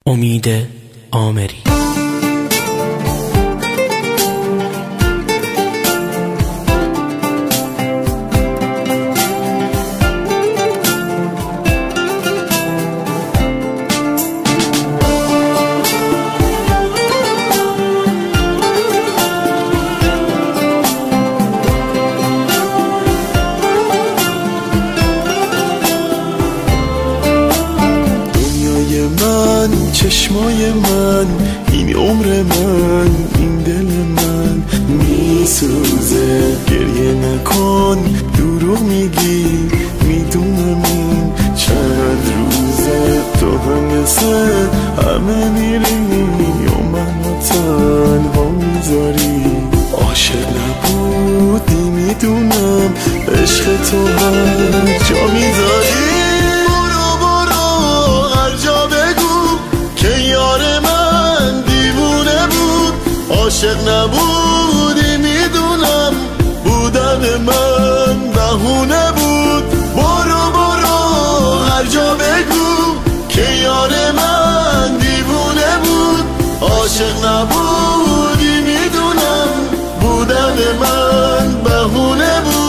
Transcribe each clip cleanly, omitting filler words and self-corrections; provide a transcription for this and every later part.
امید آمری. چشمای من، این عمر من، این دل من میسوزه. گریه نکن، دروغ میگی، میدونم این چند روزه. تو هم مثل همه میری و منو تنها میذاری. عاشق نبودی میدونم، عشق تو هر جا میذاری. عاشق نبودی میدونم، بودن من بهونه بود. برو برو هر جا بگو که یار من دیوونه بود. عاشق نبودی میدونم، بودن من بهونه بود.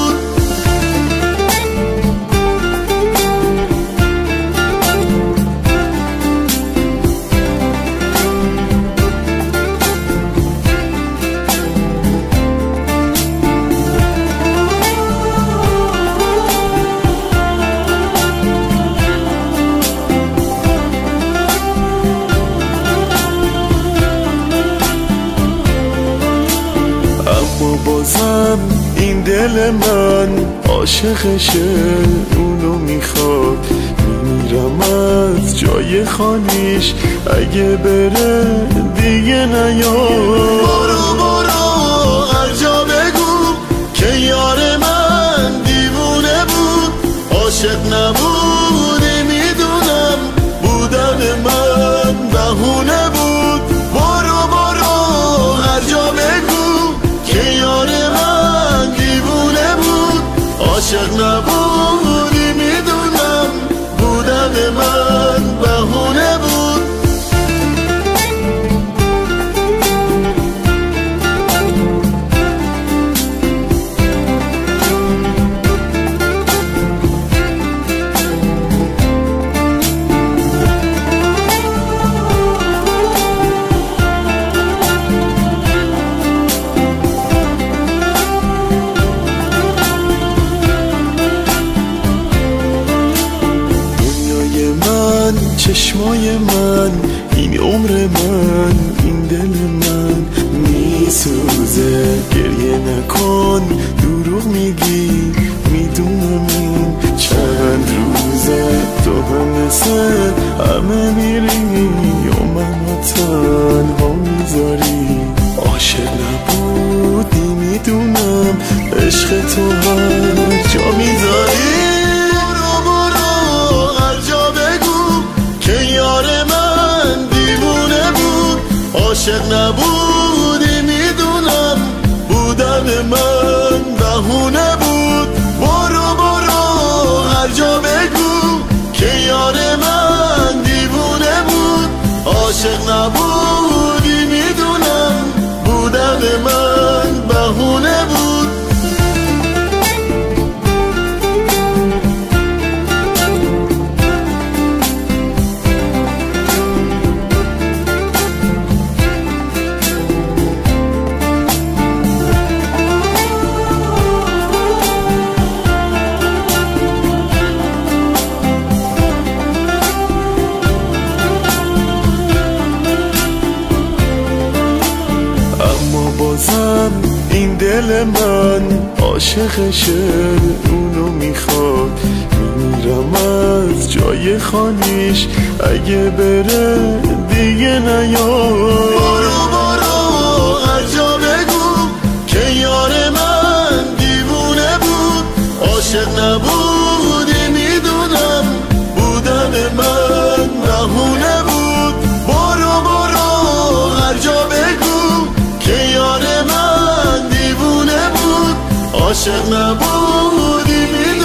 بازم این دل من عاشقشه، اونو میخواد. میمیرم از جای خالیش، اگه بره دیگه نیاد. برو برو هر جا بگو که یار من دیوونه بود. عاشق نبودی میدونم، بودن من بهونه بود. برو برو هر جا بگو که یار من دیوونه بود. عاشق نبودی میدونم، بودن من بهونه بود. چشمای من، این عمر من، این دل من میسوزه. گریه نکن، دروغ میگی، میدونم این چند روزه. تو هم مثل همه میری و منو تنها میذاری. عاشق نبودی میدونم، عشق تو هر جا میذاری. عاشق نبودی میدونم، بودن من بهونه بود. برو برو هر جا بگو که یار من دیوونه بود. عاشق نبودی میدونم، بودن من بهونه بود. بازم این دل من عاشقشه، اونو میخواد. میمیرم از جای خالیش، اگه بره دیگه نیاد. برو برو هر جا بگو که یار من دیوونه بود. عاشق نبودی میدونم، بودن من بهونه بود. برو برو هر جا بگو که یار من دیوونه بود. عاشق نبودی میدونم،